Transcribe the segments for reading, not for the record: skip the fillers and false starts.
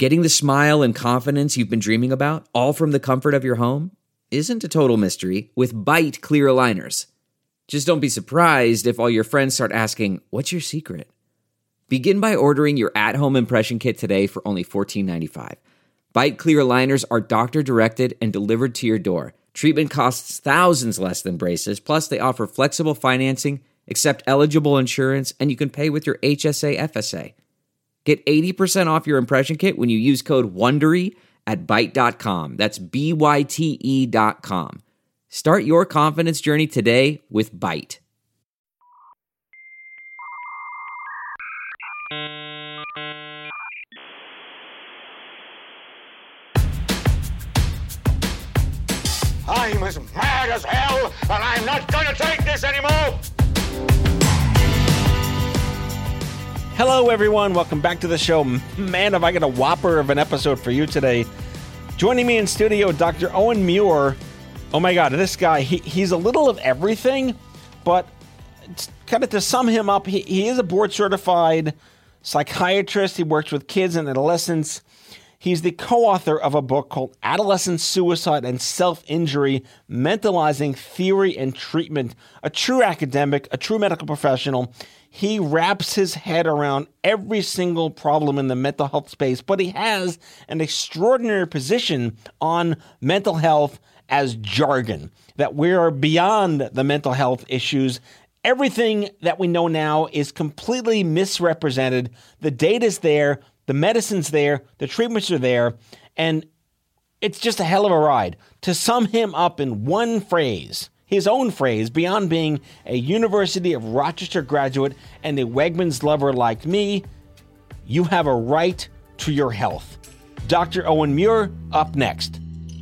Getting the smile and confidence you've been dreaming about, all from the comfort of your home, isn't a total mystery with Byte clear aligners. Just don't be surprised if all your friends start asking, "What's your secret?" Begin by ordering your at-home impression kit today for only $14.95. Byte clear aligners are doctor-directed and delivered to your door. Treatment costs thousands less than braces, plus they offer flexible financing, accept eligible insurance, and you can pay with your HSA FSA. Get 80% off your impression kit when you use code WONDERY at Byte.com. That's BYTE.com. Start your confidence journey today with Byte. I'm as mad as hell, and I'm not going to take this anymore! Hello, everyone. Welcome back to the show. Man, have I got a whopper of an episode for you today. Joining me in studio, Dr. Owen Muir. Oh, my God, this guy, he's a little of everything, but kind of to sum him up, he is a board-certified psychiatrist. He works with kids and adolescents. He's the co-author of a book called Adolescent Suicide and Self-Injury, Mentalizing Theory and Treatment. A true academic, a true medical professional. He wraps his head around every single problem in the mental health space, but he has an extraordinary position on mental health as jargon, that we are beyond the mental health issues. Everything that we know now is completely misrepresented. The data's there. The medicine's there, the treatments are there, and it's just a hell of a ride. To sum him up in one phrase, his own phrase, beyond being a University of Rochester graduate and a Wegmans lover like me, you have a right to your health. Dr. Owen Muir, up next.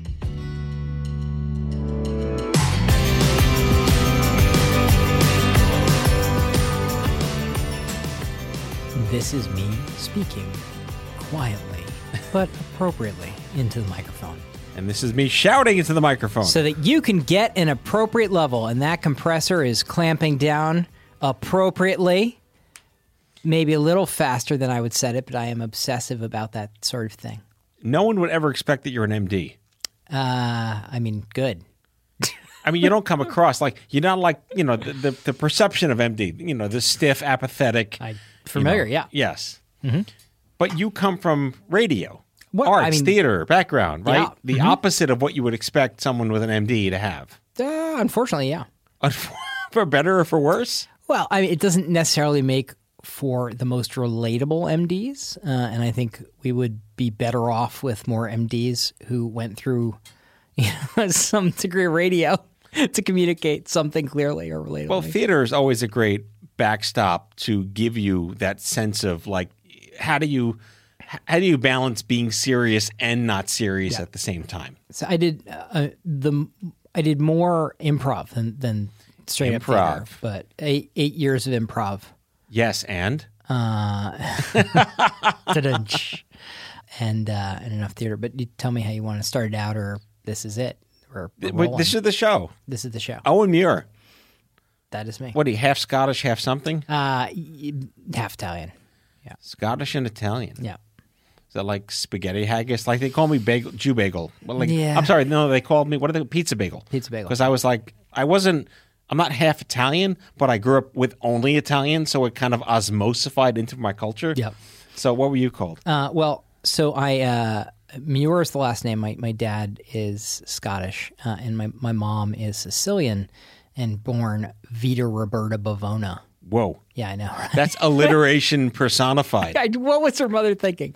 This is me speaking quietly, but appropriately into the microphone. And this is me shouting into the microphone. So that you can get an appropriate level, and that compressor is clamping down appropriately. Maybe a little faster than I would set it, but I am obsessive about that sort of thing. No one would ever expect that you're an MD. Good. I mean, you don't come across like, you're not like, the perception of MD, the stiff, apathetic. Familiar, yeah. Yes. Mm-hmm. But you come from radio, arts, theater background, right? Yeah. The opposite of what you would expect someone with an MD to have. Unfortunately, yeah. For better or for worse? Well, it doesn't necessarily make for the most relatable MDs, and I think we would be better off with more MDs who went through some degree of radio to communicate something clearly or relatable. Well, theater is always a great backstop to give you that sense of like, how do you balance being serious and not serious at the same time? So I did more improv than straight up theater, but 8 years of improv. Yes, and and enough theater. But you tell me how you want to start it out, or this is it, or this is the show. This is the show. Owen Muir. That is me. What are you, half Scottish, half something? Half Italian. Yeah. Scottish and Italian. Yeah. Is that like spaghetti haggis? Like they call me Jew bagel. Well, yeah. I'm sorry, no, they called me, pizza bagel. Pizza bagel. Because I was like, I'm not half Italian, but I grew up with only Italian, so it kind of osmosified into my culture. Yep. So what were you called? Muir is the last name. My dad is Scottish, and my mom is Sicilian and born Vita Roberta Bavona. Whoa. Yeah, I know. Right? That's alliteration personified. What was her mother thinking?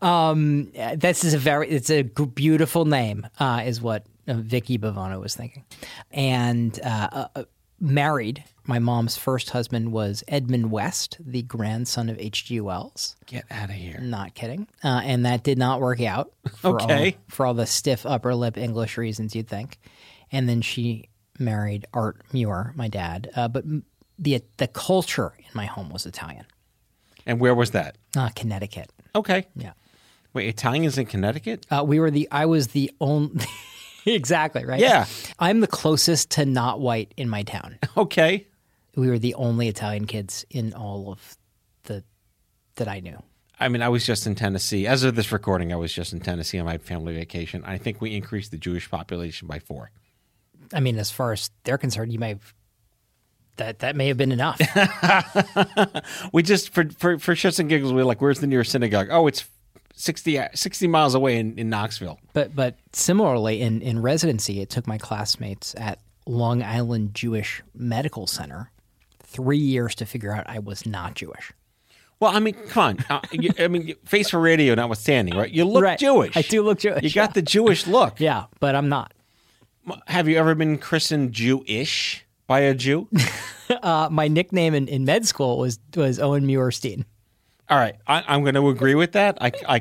It's a beautiful name, is what Vicky Bavona was thinking. And married. My mom's first husband was Edmund West, the grandson of H.G. Wells. Get out of here. Not kidding. And that did not work out for all the stiff upper lip English reasons you'd think. And then she married Art Muir, my dad. But the culture in my home was Italian. And where was that? Connecticut. Okay. Yeah. Wait, Italians in Connecticut? I was the only... Exactly, right? Yeah. I'm the closest to not white in my town. Okay. We were the only Italian kids in all of that I knew. I mean, I was just in Tennessee. As of this recording, I was just in Tennessee on my family vacation. I think we increased the Jewish population by 4. I mean, as far as they're concerned, you may have that may have been enough. We just for shits and giggles, we were like, "Where's the nearest synagogue?" Oh, it's 60 miles away in Knoxville. But similarly, in residency, it took my classmates at Long Island Jewish Medical Center 3 years to figure out I was not Jewish. Well, I mean, come on. Face for radio notwithstanding, right? You look Right. Jewish. I do look Jewish. You got the Jewish look. Yeah, but I'm not. Have you ever been christened Jewish by a Jew? My nickname in med school was Owen Muirstein. All right, I'm going to agree with that. I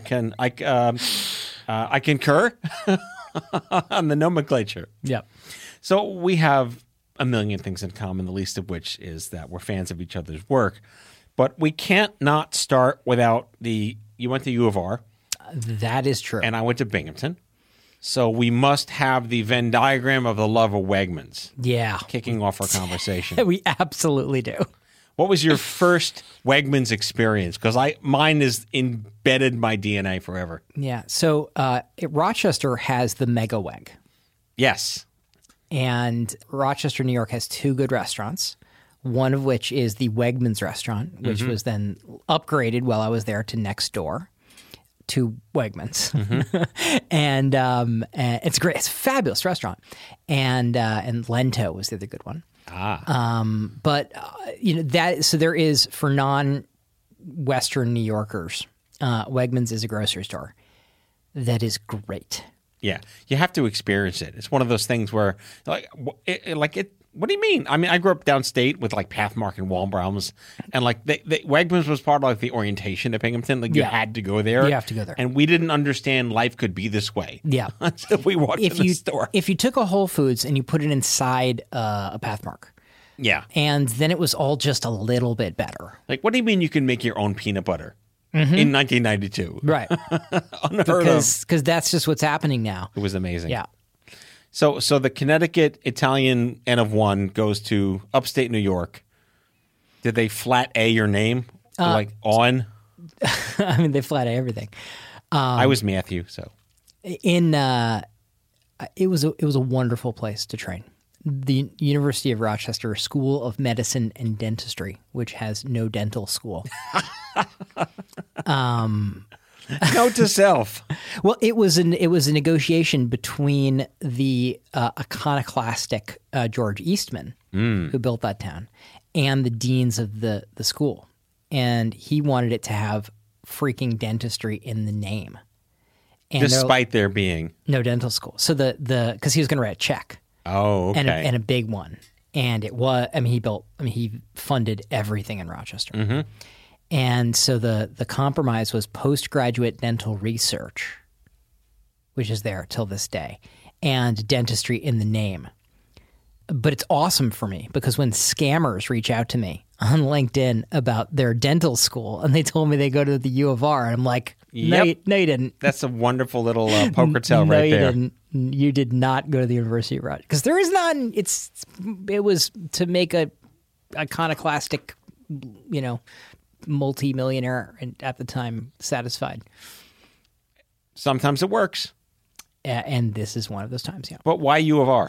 concur on the nomenclature. Yep. So we have a million things in common, the least of which is that we're fans of each other's work. But we can't not start without you went to U of R. That is true. And I went to Binghamton. So we must have the Venn diagram of the love of Wegmans Yeah. kicking off our conversation. We absolutely do. What was your first Wegmans experience? Because mine is embedded in my DNA forever. Yeah. So Rochester has the Mega Weg. Yes. And Rochester, New York has 2 good restaurants, one of which is the Wegmans restaurant, which was then upgraded while I was there to next door to Wegmans. And it's great. It's a fabulous restaurant. And Lento was the other good one. But so there is, for non-Western New Yorkers, Wegmans is a grocery store that is great. Yeah, you have to experience it. It's one of those things where, what do you mean? I mean, I grew up downstate with like Pathmark and Walbaum's, and like Wegmans was part of like the orientation at Binghamton. Like you had to go there. You have to go there, and we didn't understand life could be this way. Yeah, until we walked in the store. If you took a Whole Foods and you put it inside a Pathmark, yeah, and then it was all just a little bit better. Like, what do you mean you can make your own peanut butter? In 1992. Right. Unheard of. Because that's just what's happening now. It was amazing. Yeah. So the Connecticut Italian N of 1 goes to upstate New York. Did they flat A your name? Like on? I mean, they flat A everything. I was Matthew, so. It was a wonderful place to train. The University of Rochester School of Medicine and Dentistry, which has no dental school. Note to self. Well, it was a negotiation between the iconoclastic George Eastman, who built that town, and the deans of the school, and he wanted it to have freaking dentistry in the name, and despite there being no dental school. So because he was going to write a check. Oh, okay. And a big one. And it was, he funded everything in Rochester. Mm-hmm. And so the compromise was postgraduate dental research, which is there till this day, and dentistry in the name. But it's awesome for me because when scammers reach out to me on LinkedIn about their dental school and they told me they go to the U of R, and I'm like, no, you didn't. That's a wonderful little poker tail right there. No, you didn't. You did not go to the University of Rochester because there is none. It was to make a iconoclastic, multi-millionaire at the time satisfied. Sometimes it works. And this is one of those times, yeah. But why U of R?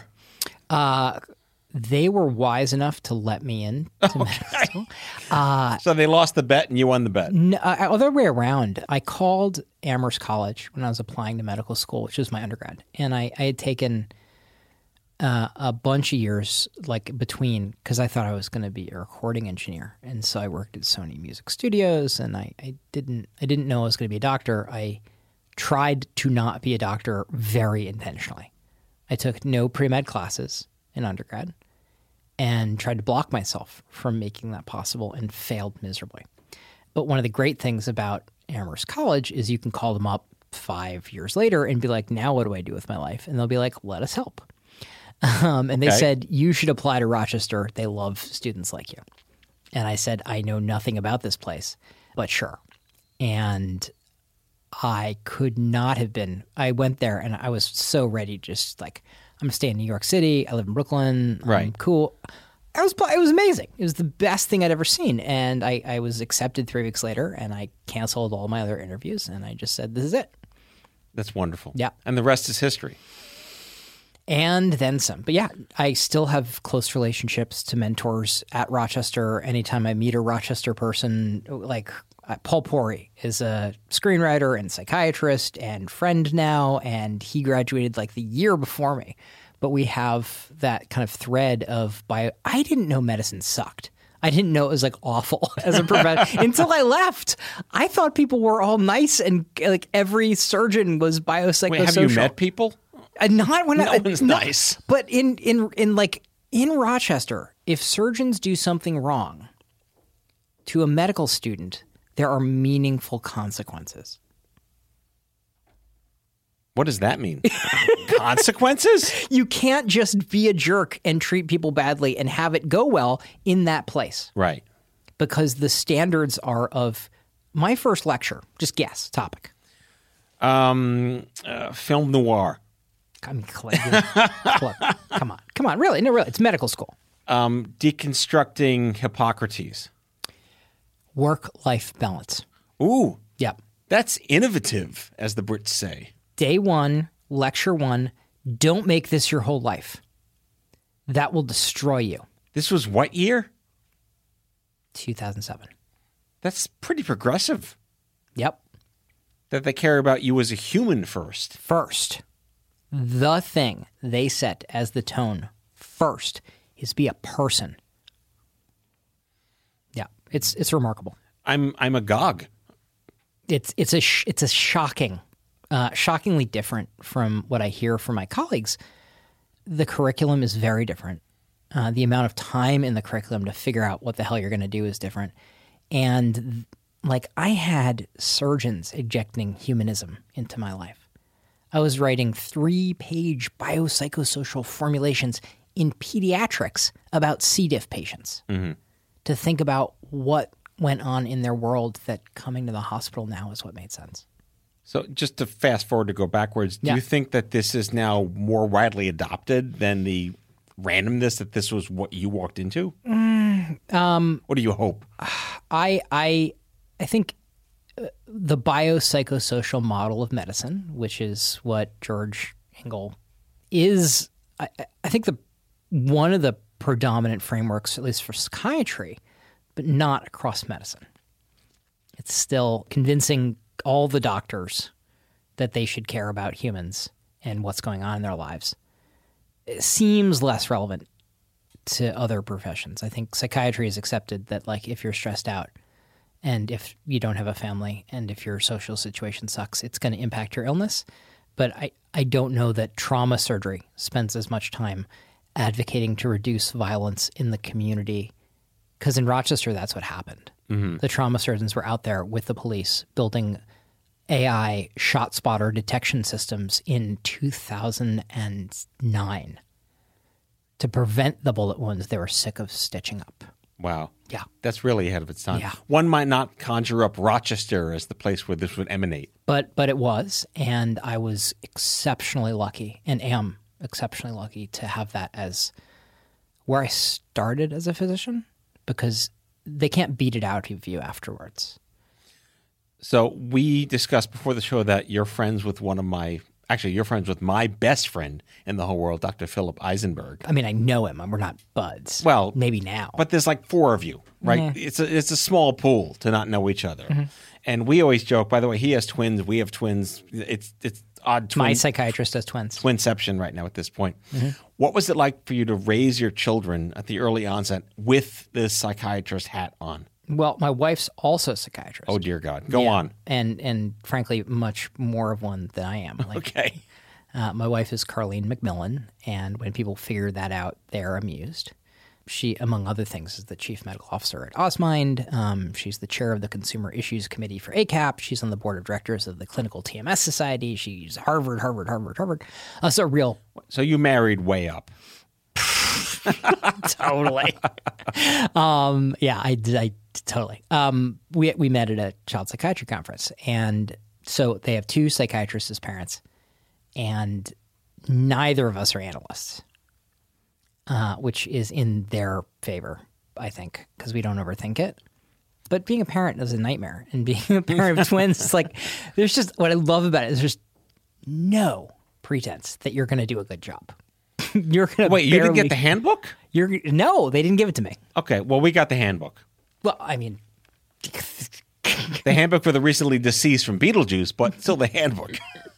They were wise enough to let me in to medical school. So they lost the bet and you won the bet. No, other way around. I called Amherst College when I was applying to medical school, which was my undergrad. And I had taken a bunch of years between, because I thought I was going to be a recording engineer. And so I worked at Sony Music Studios, and I didn't know I was going to be a doctor. I tried to not be a doctor very intentionally. I took no pre-med classes in undergrad and tried to block myself from making that possible and failed miserably. But one of the great things about Amherst College is you can call them up 5 years later and be like, now what do I do with my life? And they'll be like, let us help. And they said, you should apply to Rochester. They love students like you. And I said, I know nothing about this place, but sure. And I could not have been. I went there and I was so ready, just like, I'm staying in New York City. I live in Brooklyn. Right. I'm cool. It was amazing. It was the best thing I'd ever seen. And I was accepted 3 weeks later, and I canceled all my other interviews, and I just said, this is it. That's wonderful. Yeah. And the rest is history. And then some. But yeah, I still have close relationships to mentors at Rochester. Anytime I meet a Rochester person, like Paul Pori is a screenwriter and psychiatrist and friend now, and he graduated like the year before me. But we have that kind of thread of bio. I didn't know medicine sucked. I didn't know it was like awful as a profession until I left. I thought people were all nice and like every surgeon was biopsychosocial. Wait, have you met people? Not when no one's nice. But in Rochester, if surgeons do something wrong to a medical student, there are meaningful consequences. What does that mean? Consequences? You can't just be a jerk and treat people badly and have it go well in that place. Right. Because the standards are of my first lecture. Just guess topic. Film noir. I mean, come on, really, no, really, it's medical school. Deconstructing Hippocrates. Work-life balance. Ooh, Yep. that's innovative, as the Brits say. Day 1, lecture 1, don't make this your whole life. That will destroy you. This was what year? 2007. That's pretty progressive. Yep. That they care about you as a human first. First, the thing they set as the tone first is be a person. Yeah, it's remarkable. I'm agog. It's a shocking, shockingly different from what I hear from my colleagues. The curriculum is very different. The amount of time in the curriculum to figure out what the hell you're going to do is different. And like I had surgeons injecting humanism into my life. I was writing 3-page biopsychosocial formulations in pediatrics about C. diff patients to think about what went on in their world that coming to the hospital now is what made sense. So just to fast forward to go backwards, do Yeah. you think that this is now more widely adopted than the randomness that this was what you walked into? What do you hope? I think the biopsychosocial model of medicine, which is what George Engel is, I think one of the predominant frameworks, at least for psychiatry, but not across medicine. It's still convincing all the doctors that they should care about humans and what's going on in their lives. It seems less relevant to other professions. I think psychiatry has accepted that, like, if you're stressed out and if you don't have a family and if your social situation sucks, it's going to impact your illness. But I don't know that trauma surgery spends as much time advocating to reduce violence in the community, because in Rochester, that's what happened. The trauma surgeons were out there with the police building AI shot spotter detection systems in 2009 to prevent the bullet wounds they were sick of stitching up. Wow. Yeah. That's really ahead of its time. Yeah. One might not conjure up Rochester as the place where this would emanate. But it was, and I was exceptionally lucky and am exceptionally lucky to have that as where I started as a physician, because they can't beat it out of you afterwards. So we discussed before the show that you're friends with you're friends with my best friend in the whole world, Dr. Philip Eisenberg. I mean, I know him, and we're not buds. Well, maybe now. But there's like 4 of you, right? Yeah. It's a small pool to not know each other. And we always joke, by the way, he has twins, we have twins. It's odd My psychiatrist has twins. twinception right now at this point. What was it like for you to raise your children at the early onset with this psychiatrist hat on? Well, my wife's also a psychiatrist. Oh, dear God. Go Yeah. on. And frankly, much more of one than I am. Like, Okay. my wife is Carlene McMillan, and when people figure that out, they're amused. She, among other things, is the chief medical officer at Osmind. She's the chair of the Consumer Issues Committee for ACAP. She's on the board of directors of the Clinical TMS Society. She's Harvard. So real. So you married way up. Totally. Yeah, I totally. We met at a child psychiatry conference, and so they have 2 psychiatrists as parents, and neither of us are analysts. which is in their favor, I think, because we don't overthink it. But being a parent is a nightmare. And being a parent of twins, it's like, there's just, what I love about it is there's no pretense that you're going to do a good job. You're going to Wait, you didn't get the handbook? No, they didn't give it to me. Okay, well, we got the handbook. Well, I mean, The handbook for the recently deceased from Beetlejuice, but still the handbook.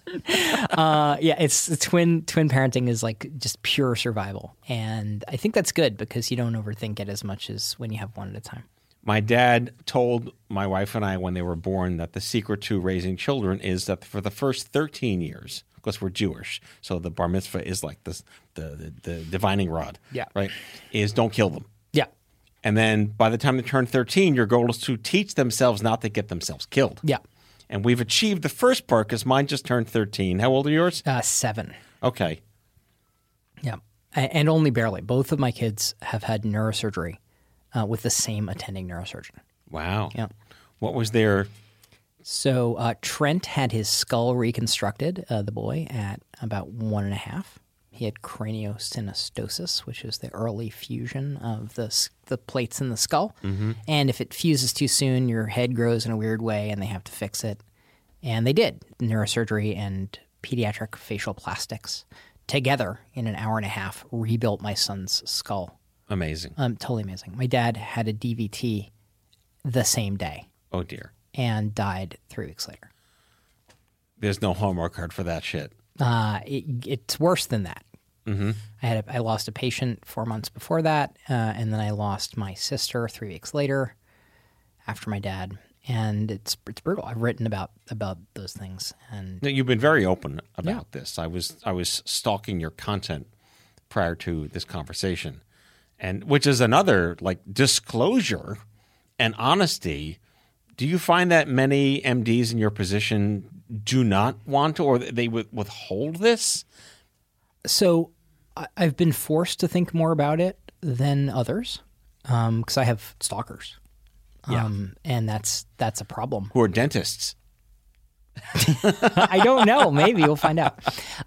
yeah, it's twin parenting is like just pure survival. And I think that's good because you don't overthink it as much as when you have one at a time. My dad told my wife and I when they were born that the secret to raising children is that for the first 13 years, because we're Jewish, so the bar mitzvah is like this, the divining rod, Yeah. right, is don't kill them. Yeah. And then by the time they turn 13, your goal is to teach themselves not to get themselves killed. Yeah. And we've achieved the first part because mine just turned 13. How old are yours? 7. Okay. Yeah. And only barely. Both of my kids have had neurosurgery with the same attending neurosurgeon. Wow. Yeah. What was their... So Trent had his skull reconstructed, the boy, at about 1.5. He had craniosynostosis, which is the early fusion of the plates in the skull. Mm-hmm. And if it fuses too soon, your head grows in a weird way, and they have to fix it. And they did. Neurosurgery and pediatric facial plastics together in an hour and a half rebuilt my son's skull. Amazing. Totally amazing. My dad had a DVT the same day. Oh, dear. And died 3 weeks later. There's no Hallmark card for that shit. It's worse than that. Mm-hmm. I lost a patient 4 months before that, and then I lost my sister 3 weeks later after my dad. And it's brutal. I've written about those things. And You've been very open about this. I was stalking your content prior to this conversation, and which is another like disclosure and honesty. Do you find that many MDs in your position do not want to, or they withhold this? So I've been forced to think more about it than others because I have stalkers. And that's a problem. Who are dentists? I don't know. Maybe we'll find out.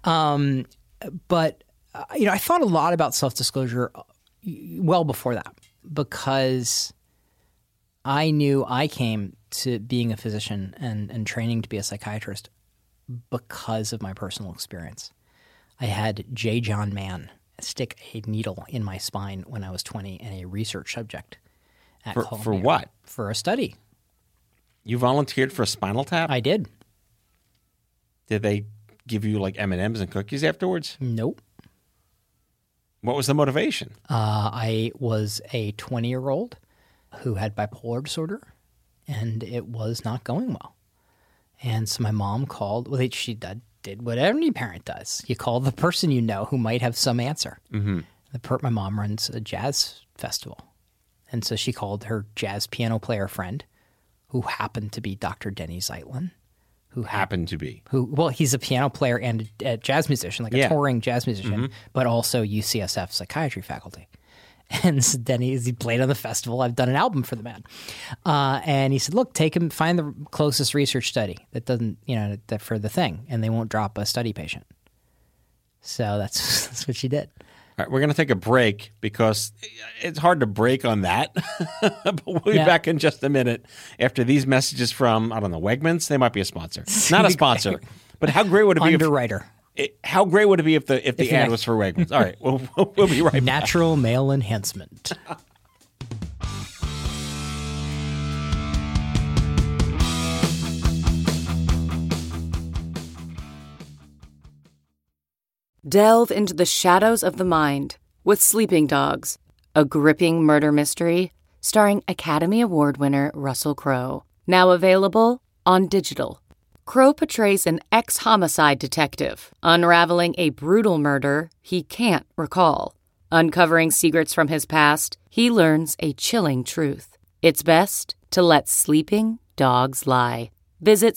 But I thought a lot about self-disclosure well before that because I knew I came to being a physician and training to be a psychiatrist because of my personal experience. I had J. John Mann stick a needle in my spine when I was 20 and a research subject. For what? For a study. You volunteered for a spinal tap? I did. Did they give you like M&Ms and cookies afterwards? Nope. What was the motivation? I was a 20-year-old who had bipolar disorder, and it was not going well. And so my mom called. Well, she did what any parent does. You call the person you know who might have some answer. Mm-hmm. My mom runs a jazz festival. And so she called her jazz piano player friend, who happened to be Dr. Denny Zeitlin. He's a piano player and a jazz musician, like a touring jazz musician, but also UCSF psychiatry faculty. And so Denny, he played on the festival. I've done an album for the man. And he said, look, find the closest research study that doesn't, that for the thing, and they won't drop a study patient. So that's what she did. All right, we're going to take a break because it's hard to break on that. But we'll be back in just a minute after these messages from, I don't know, Wegmans. They might be a sponsor. Not a sponsor, but how great would it be? Underwriter. How great would it be if the ad was for Wegmans? All right, we'll be right back. Natural male enhancement. Delve into the shadows of the mind with Sleeping Dogs, a gripping murder mystery starring Academy Award winner Russell Crowe. Now available on digital. Crowe portrays an ex-homicide detective unraveling a brutal murder he can't recall. Uncovering secrets from his past, he learns a chilling truth. It's best to let sleeping dogs lie. Visit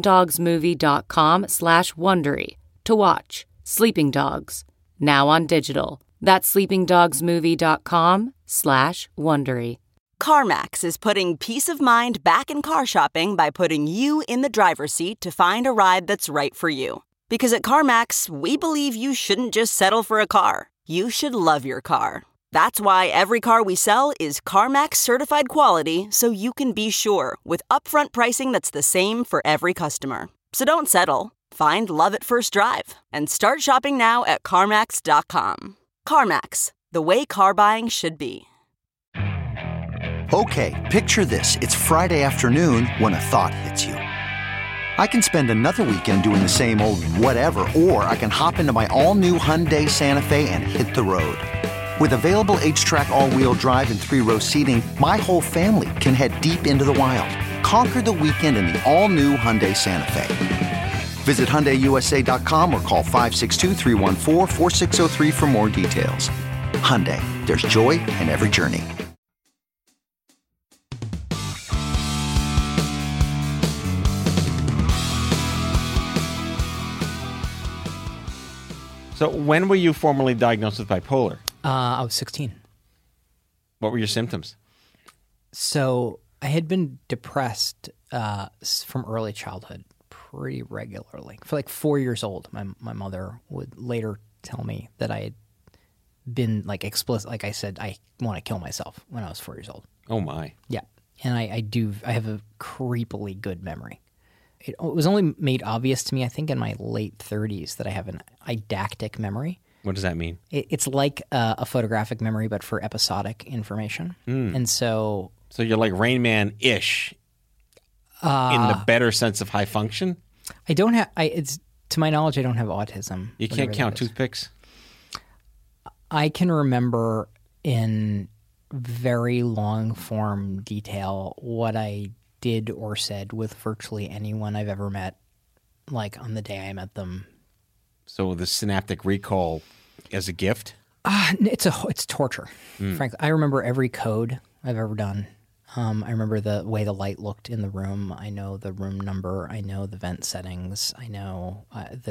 sleepingdogsmovie.com/Wondery to watch Sleeping Dogs, now on digital. That's sleepingdogsmovie.com/Wondery. CarMax is putting peace of mind back in car shopping by putting you in the driver's seat to find a ride that's right for you. Because at CarMax, we believe you shouldn't just settle for a car. you should love your car. That's why every car we sell is CarMax certified quality, so you can be sure with upfront pricing that's the same for every customer. So don't settle. Find love at first drive and start shopping now at CarMax.com. CarMax, the way car buying should be. Okay, picture this. It's Friday afternoon when a thought hits you. I can spend another weekend doing the same old whatever, or I can hop into my all-new Hyundai Santa Fe and hit the road. With available H-Track all-wheel drive and 3-row seating, my whole family can head deep into the wild. Conquer the weekend in the all-new Hyundai Santa Fe. Visit HyundaiUSA.com or call 562-314-4603 for more details. Hyundai, there's joy in every journey. So when were you formally diagnosed with bipolar? I was 16. What were your symptoms? So I had been depressed from early childhood pretty regularly. For like 4 years old, my mother would later tell me that I had been like explicit. Like I said, I want to kill myself when I was 4 years old. Oh, my. Yeah. And I have a creepily good memory. It was only made obvious to me, I think, in my late 30s that I have an eidactic memory. What does that mean? It's like a photographic memory, but for episodic information. And so... So you're like Rain Man-ish in the better sense of high function? I don't have... to my knowledge, I don't have autism. You can't count toothpicks? I can remember in very long-form detail what I did or said with virtually anyone I've ever met, like on the day I met them. So the synaptic recall as a gift? It's torture, frankly. I remember every code I've ever done. I remember the way the light looked in the room. I know the room number. I know the vent settings. I know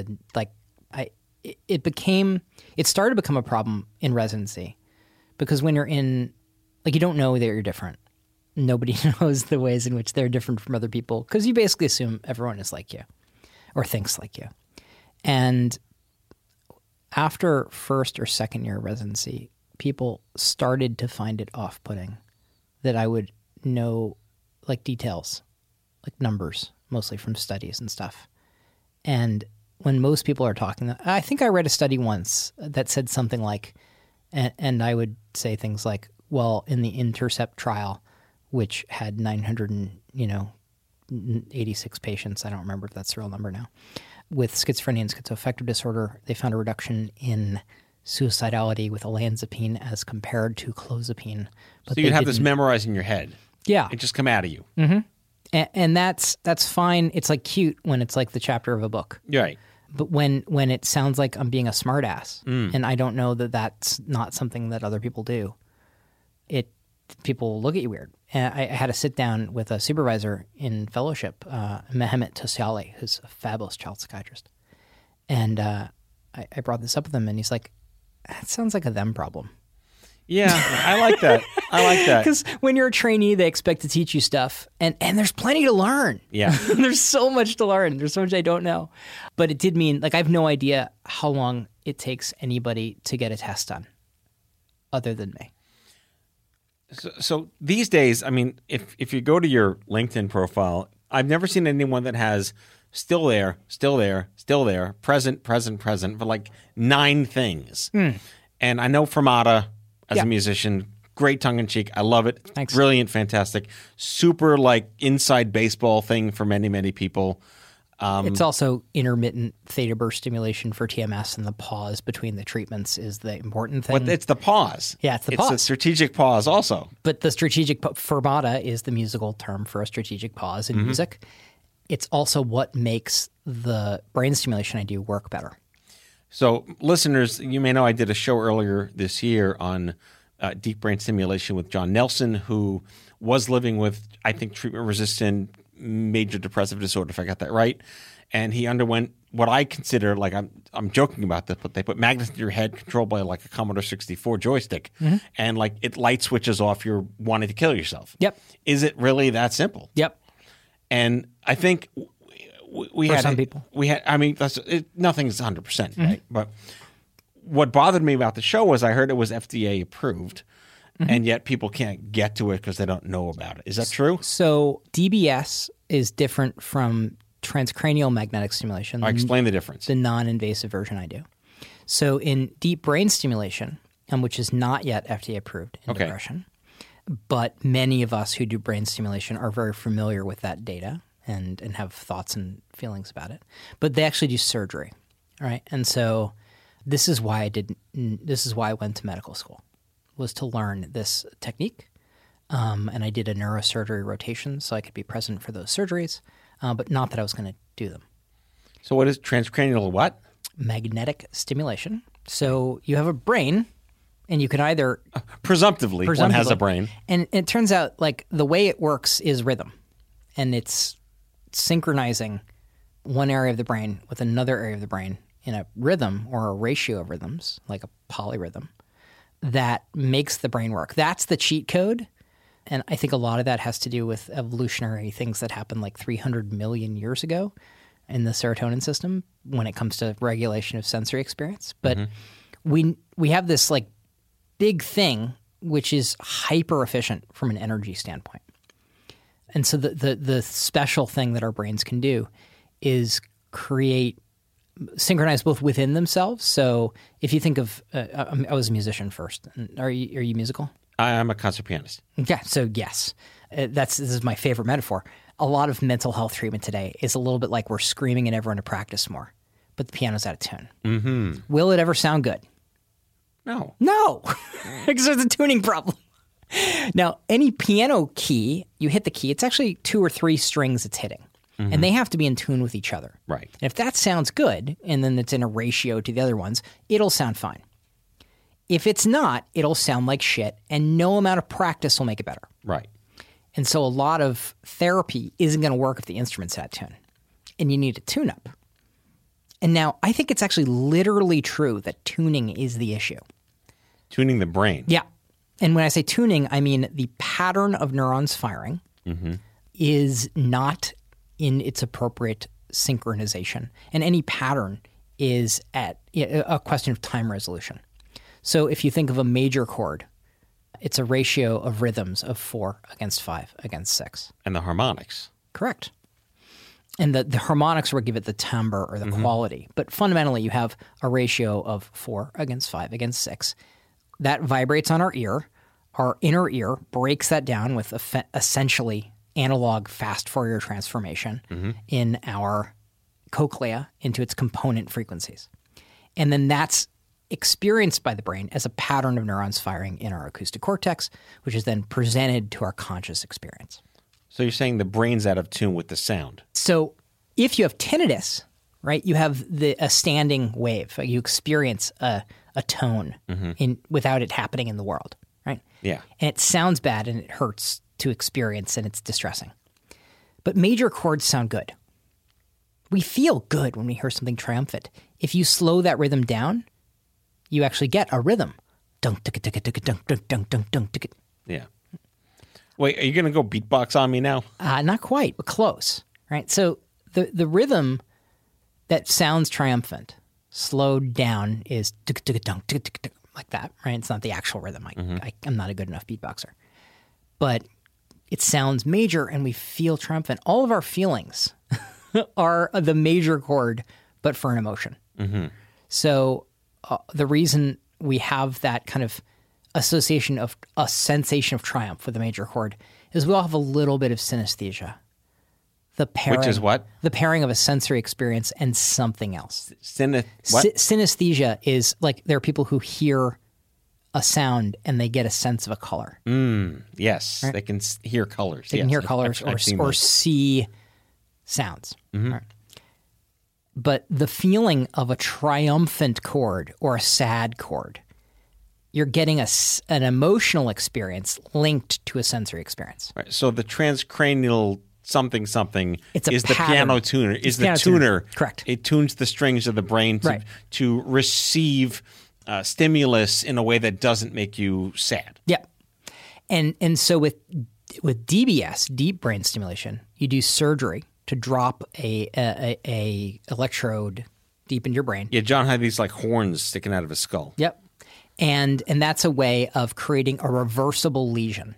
it started to become a problem in residency because when you're in, like, you don't know that you're different. Nobody knows the ways in which they're different from other people because you basically assume everyone is like you or thinks like you. And after first or second year residency, people started to find it off-putting that I would know like details, like numbers, mostly from studies and stuff. And when most people are talking, I think I read a study once that said something like, and I would say things like, well, in the Intercept trial, which had 986 patients, I don't remember if that's the real number now, with schizophrenia and schizoaffective disorder, they found a reduction in suicidality with olanzapine as compared to clozapine. But so you'd have this memorized in your head. Yeah. It just come out of you. Mm-hmm. And that's fine. It's like cute when it's like the chapter of a book. Right. But when it sounds like I'm being a smartass, and I don't know that that's not something that other people do, people look at you weird. And I had a sit down with a supervisor in fellowship, Mehmet Tosyali, who's a fabulous child psychiatrist. And I brought this up with him, and he's like, that sounds like a them problem. Yeah, I like that. Because when you're a trainee, they expect to teach you stuff, and there's plenty to learn. Yeah. There's so much to learn. There's so much I don't know. But it did mean, like, I have no idea how long it takes anybody to get a test done other than me. So these days, I mean, if you go to your LinkedIn profile, I've never seen anyone that has still there, present for like 9 things. And I know Fermata as a musician, great tongue-in-cheek. I love it. Thanks. Brilliant, fantastic. Super like inside baseball thing for many, many people. It's also intermittent theta burst stimulation for TMS, and the pause between the treatments is the important thing. But it's the pause. Yeah, it's the pause. It's a strategic pause also. But the strategic fermata is the musical term for a strategic pause in music. It's also what makes the brain stimulation I do work better. So listeners, you may know I did a show earlier this year on deep brain stimulation with John Nelson, who was living with, I think, treatment-resistant major depressive disorder, if I got that right. And he underwent what I consider, like, I'm joking about this, but they put magnets in your head controlled by like a Commodore 64 joystick, and like it light switches off you're wanting to kill yourself. Yep. Is it really that simple? Yep. And I think we For had some people. We had. I mean, nothing's 100%, right? But what bothered me about the show was I heard it was FDA approved, and yet people can't get to it because they don't know about it. Is that true? So DBS is different from transcranial magnetic stimulation. Explain the difference. The non-invasive version I do. So in deep brain stimulation, which is not yet FDA approved in depression, but many of us who do brain stimulation are very familiar with that data and have thoughts and feelings about it. But they actually do surgery, right? And so this is why I went to medical school, was to learn this technique. And I did a neurosurgery rotation so I could be present for those surgeries, but not that I was going to do them. So what is transcranial what? Magnetic stimulation. So you have a brain, and you can either... Presumptively, one has a brain. And it turns out, like, the way it works is rhythm. And it's synchronizing one area of the brain with another area of the brain in a rhythm or a ratio of rhythms, like a polyrhythm, that makes the brain work. That's the cheat code. And I think a lot of that has to do with evolutionary things that happened like 300 million years ago in the serotonin system when it comes to regulation of sensory experience. But we have this like big thing which is hyper efficient from an energy standpoint. And so the special thing that our brains can do is synchronize both within themselves. So if you think of I was a musician first. Are you musical? I'm a concert pianist. Yeah, so yes. This is my favorite metaphor. A lot of mental health treatment today is a little bit like we're screaming at everyone to practice more, but the piano's out of tune. Mm-hmm. Will it ever sound good? No. No, because there's a tuning problem. Now, any piano key, you hit the key, it's actually 2 or 3 strings it's hitting, and they have to be in tune with each other. Right. And if that sounds good, and then it's in a ratio to the other ones, it'll sound fine. If it's not, it'll sound like shit, and no amount of practice will make it better. Right. And so a lot of therapy isn't going to work if the instrument's out of tune, and you need a tune-up. And now I think it's actually literally true that tuning is the issue. Tuning the brain. Yeah. And when I say tuning, I mean the pattern of neurons firing is not in its appropriate synchronization. And any pattern is at a question of time resolution. So if you think of a major chord, it's a ratio of rhythms of 4 against 5 against 6. And the harmonics. Correct. And the harmonics will give it the timbre or the quality. But fundamentally, you have a ratio of 4 against 5 against 6. That vibrates on our ear. Our inner ear breaks that down with essentially analog fast Fourier transformation in our cochlea into its component frequencies. And then that's experienced by the brain as a pattern of neurons firing in our acoustic cortex, which is then presented to our conscious experience. So you're saying the brain's out of tune with the sound. So if you have tinnitus, right, you have a standing wave. You experience a tone without it happening in the world, right? Yeah. And it sounds bad and it hurts to experience and it's distressing. But major chords sound good. We feel good when we hear something triumphant. If you slow that rhythm down, you actually get a rhythm. Dunk, dunk, dunk, dunk, dunk, dunk, dunk, dunk, dunk, dunk. Yeah. Wait, are you going to go beatbox on me now? Not quite, but close, right? So the rhythm that sounds triumphant, slowed down, is dunk, dunk, dunk, dunk, dunk, like that, right? It's not the actual rhythm. I'm not a good enough beatboxer. But it sounds major and we feel triumphant. All of our feelings are the major chord, but for an emotion. So the reason we have that kind of association of a sensation of triumph with a major chord is we all have a little bit of synesthesia. The pairing, which is what? The pairing of a sensory experience and something else. What? Synesthesia is like there are people who hear a sound and they get a sense of a color. Yes, right? They can hear colors. They can hear colors or see sounds. Right? But the feeling of a triumphant chord or a sad chord, you're getting an emotional experience linked to a sensory experience. Right. So the transcranial something is the pattern. piano tuner, it's is the tuner. Correct. It tunes the strings of the brain to receive stimulus in a way that doesn't make you sad. Yeah. And so with DBS, deep brain stimulation, you do surgery to drop a electrode deep into your brain. Yeah, John had these like horns sticking out of his skull. Yep. And that's a way of creating a reversible lesion.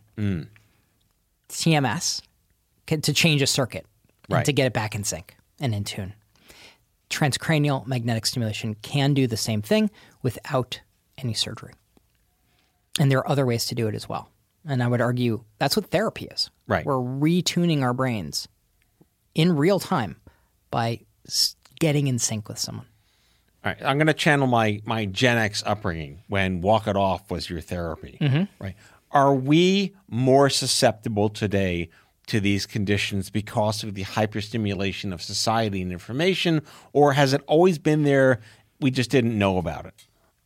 TMS, to change a circuit, and Right. to get it back in sync and in tune. Transcranial magnetic stimulation can do the same thing without any surgery. And there are other ways to do it as well. And I would argue that's what therapy is. Right. We're retuning our brains in real time by getting in sync with someone. All right, I'm going to channel my Gen X upbringing when Walk It Off was your therapy. Right? Are we more susceptible today to these conditions because of the hyperstimulation of society and information, or has it always been there? We just didn't know about it.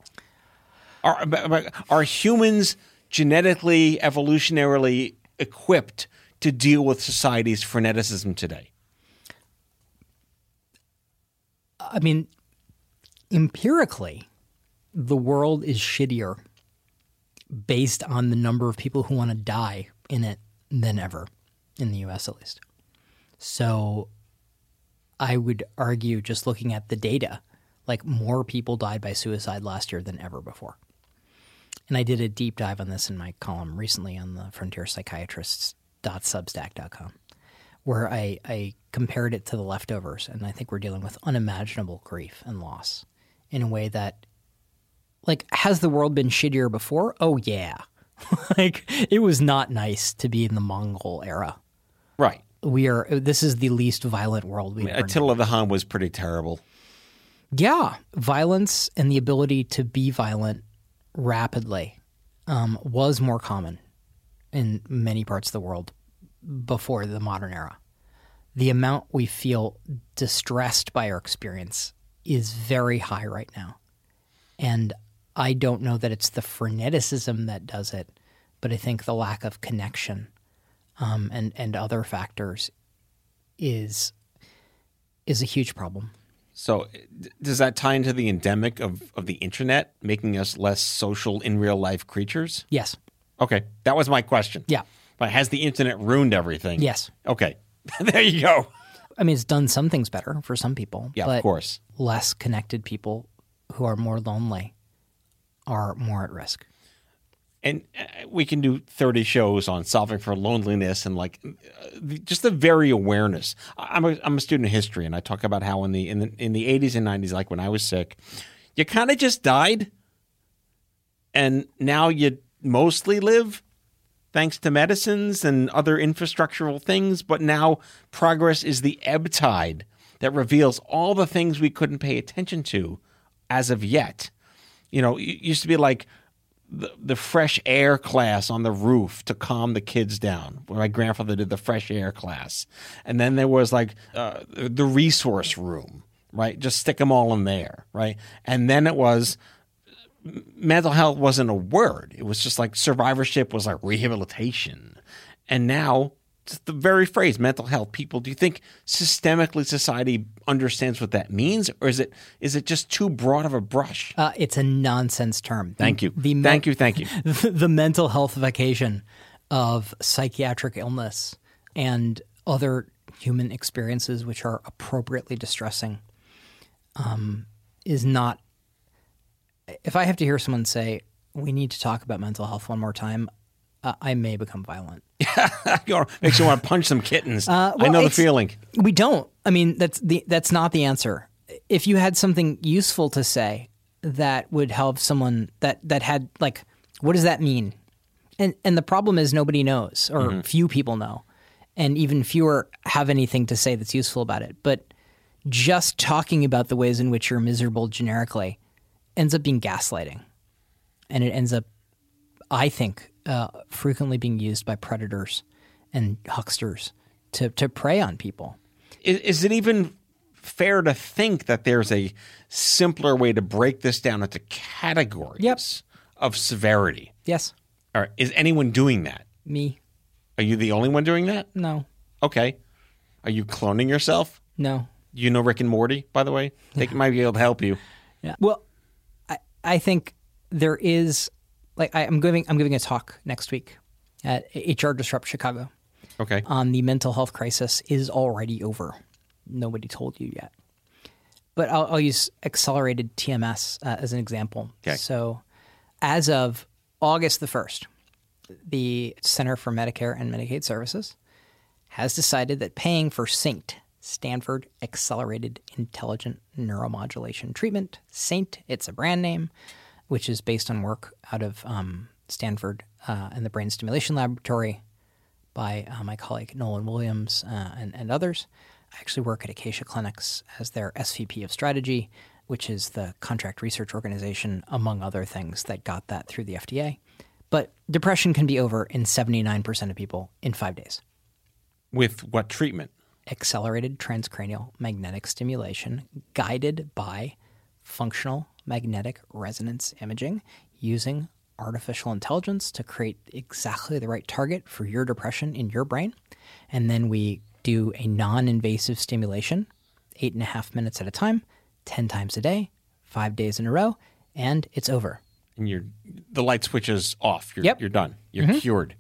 Are humans genetically, evolutionarily equipped to deal with society's freneticism today? I mean, empirically, the world is shittier based on the number of people who want to die in it than ever, in the U.S. at least. So I would argue, just looking at the data, like more people died by suicide last year than ever before. And I did a deep dive on this in my column recently on the frontierpsychiatrists.substack.com, where I compared it to the leftovers, and I think we're dealing with unimaginable grief and loss in a way that, like, has the world been shittier before? Oh, yeah. Like, it was not nice to be in the Mongol era. Right. This is the least violent world we've ever known. Attila the Hun was pretty terrible. Yeah. Violence and the ability to be violent rapidly was more common in many parts of the world before the modern era. The amount we feel distressed by our experience is very high right now. And I don't know that it's the freneticism that does it, but I think the lack of connection and other factors is a huge problem. So does that tie into the endemic of the internet, making us less social in real life creatures? Yes. Okay. That was my question. Yeah. But has the internet ruined everything? Yes. Okay. There you go. I mean, it's done some things better for some people. Yeah, but of course. Less connected people who are more lonely are more at risk. And we can do 30 shows on solving for loneliness and just the very awareness. I'm a student of history, and I talk about how in the 80s and 90s, like when I was sick, you kind of just died, and now you mostly live thanks to medicines and other infrastructural things. But now progress is the ebb tide that reveals all the things we couldn't pay attention to as of yet. You know, it used to be like the fresh air class on the roof to calm the kids down. My grandfather did the fresh air class. And then there was like the resource room, right? Just stick them all in there, right? And then it was mental health wasn't a word. It was just like survivorship was like rehabilitation. And now just the very phrase mental health, people, do you think systemically society understands what that means? Or is it just too broad of a brush? It's a nonsense term. Thank you. Thank you. The mental healthification of psychiatric illness and other human experiences which are appropriately distressing is not – if I have to hear someone say, we need to talk about mental health one more time, I may become violent. Makes you want to punch some kittens. I know the feeling. We don't. I mean, that's not the answer. If you had something useful to say that would help someone that had like, what does that mean? And the problem is nobody knows, or few people know, and even fewer have anything to say that's useful about it. But just talking about the ways in which you're miserable generically ends up being gaslighting, and it ends up, I think, frequently being used by predators and hucksters to prey on people. Is it even fair to think that there's a simpler way to break this down into categories of severity? Yes. All right. Is anyone doing that? Me. Are you the only one doing that? No. Okay. Are you cloning yourself? No. You know Rick and Morty, by the way? They might be able to help you. Yeah. Well, I think there is, like, I'm giving a talk next week at HR Disrupt Chicago. Okay. On the mental health crisis is already over. Nobody told you yet. but I'll use accelerated TMS as an example. Okay. So as of August the 1st, the Center for Medicare and Medicaid Services has decided that paying for SAINT, Stanford Accelerated Intelligent Neuromodulation Treatment, SAINT, it's a brand name, which is based on work out of Stanford and the Brain Stimulation Laboratory by my colleague Nolan Williams and others. I actually work at Acacia Clinics as their SVP of Strategy, which is the contract research organization, among other things, that got that through the FDA. But depression can be over in 79% of people in 5 days. With what treatment? Accelerated transcranial magnetic stimulation guided by functional magnetic resonance imaging using artificial intelligence to create exactly the right target for your depression in your brain. And then we do a non-invasive stimulation, 8.5 minutes at a time, 10 times a day, 5 days in a row, and it's over. And the light switch is off. Yep. You're done. You're cured.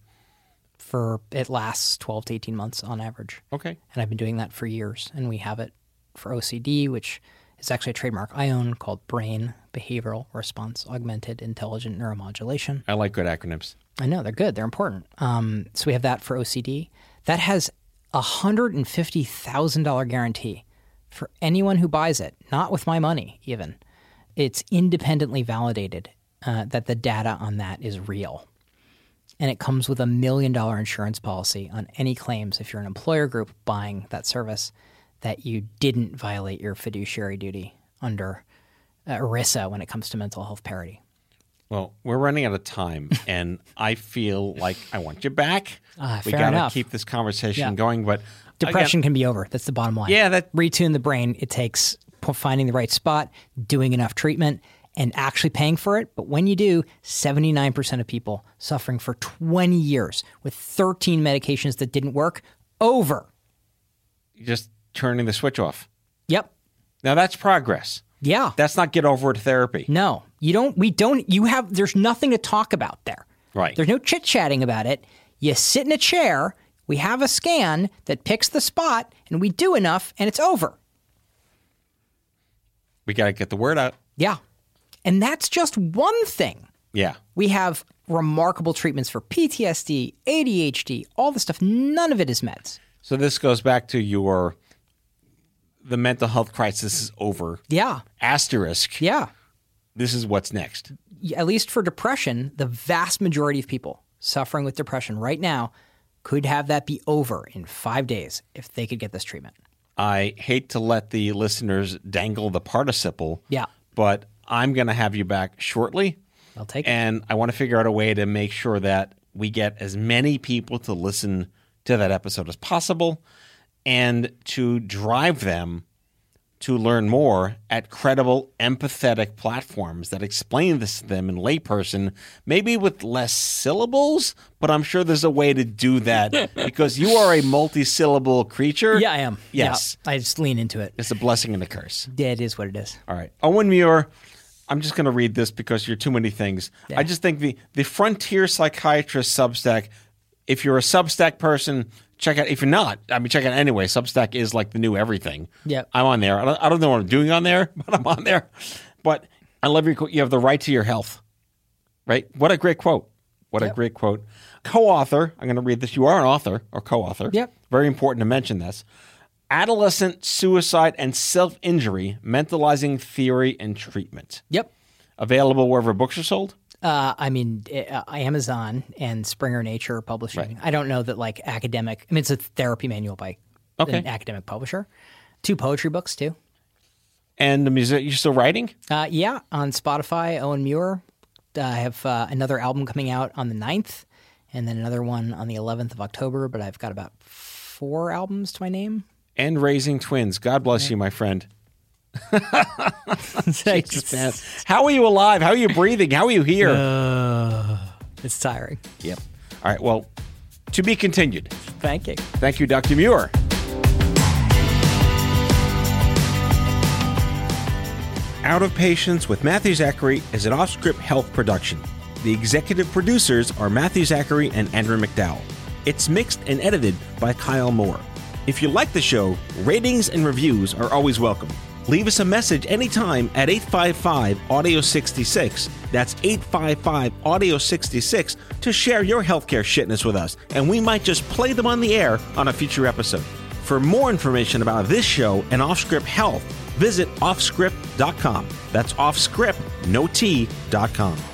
It lasts 12 to 18 months on average. Okay. And I've been doing that for years. And we have it for OCD, which is actually a trademark I own called Brain Behavioral Response Augmented Intelligent Neuromodulation. I like good acronyms. I know, they're good. They're important. So we have that for OCD. That has a $150,000 guarantee for anyone who buys it, not with my money even. It's independently validated that the data on that is real. And it comes with $1 million insurance policy on any claims if you're an employer group buying that service that you didn't violate your fiduciary duty under ERISA when it comes to mental health parity. Well, we're running out of time, and I feel like I want you back. We fair got to enough. keep this conversation Yeah. going. But Depression can be over. That's the bottom line. Yeah, retune the brain. It takes finding the right spot, doing enough treatment, and actually paying for it. But when you do, 79% of people suffering for 20 years with 13 medications that didn't work, over. just turning the switch off. Yep. Now that's progress. Yeah. That's not get over it therapy. No, there's nothing to talk about there. Right. There's no chit-chatting about it. You sit in a chair, we have a scan that picks the spot, and we do enough, and it's over. We got to get the word out. Yeah. And that's just one thing. Yeah. We have remarkable treatments for PTSD, ADHD, all the stuff. None of it is meds. So this goes back to the mental health crisis is over. Yeah. Asterisk. Yeah. This is what's next. At least for depression, the vast majority of people suffering with depression right now could have that be over in 5 days if they could get this treatment. I hate to let the listeners dangle the participle. Yeah. But I'm going to have you back shortly. I'll take it. And I want to figure out a way to make sure that we get as many people to listen to that episode as possible and to drive them to learn more at credible, empathetic platforms that explain this to them in layperson, maybe with less syllables, but I'm sure there's a way to do that because you are a multi-syllable creature. Yeah, I am. Yes. Yeah, I just lean into it. It's a blessing and a curse. Yeah, it is what it is. All right. Owen Muir, I'm just going to read this because you're too many things. Yeah. I just think the Frontier Psychiatrist Substack, if you're a Substack person, check out. If you're not, check out anyway. Substack is like the new everything. Yep. I'm on there. I don't know what I'm doing on there, but I'm on there. But I love your quote. You have the right to your health. Right? What a great quote. What a great quote. Co-author, I'm going to read this. You are an author or co-author. Yep. Very important to mention this. Adolescent Suicide and Self-Injury, Mentalizing Theory and Treatment. Yep. Available wherever books are sold? Amazon and Springer Nature Publishing. Right. I don't know that academic. It's a therapy manual by an academic publisher. 2 poetry books too. And the music, you're still writing? Yeah, on Spotify, Owen Muir. I have another album coming out on the 9th and then another one on the 11th of October, but I've got about 4 albums to my name. And raising twins. God bless you, my friend. Jesus, man. How are you alive? How are you breathing? How are you here? It's tiring. Yep. All right. Well, to be continued. Thank you. Thank you, Dr. Muir. Out of Patience with Matthew Zachary is an Off-Script Health production. The executive producers are Matthew Zachary and Andrew McDowell. It's mixed and edited by Kyle Moore. If you like the show, ratings and reviews are always welcome. Leave us a message anytime at 855-AUDIO-66. That's 855-AUDIO-66 to share your healthcare shitness with us, and we might just play them on the air on a future episode. For more information about this show and Off-Script Health, visit offscript.com. That's offscript, no T.com.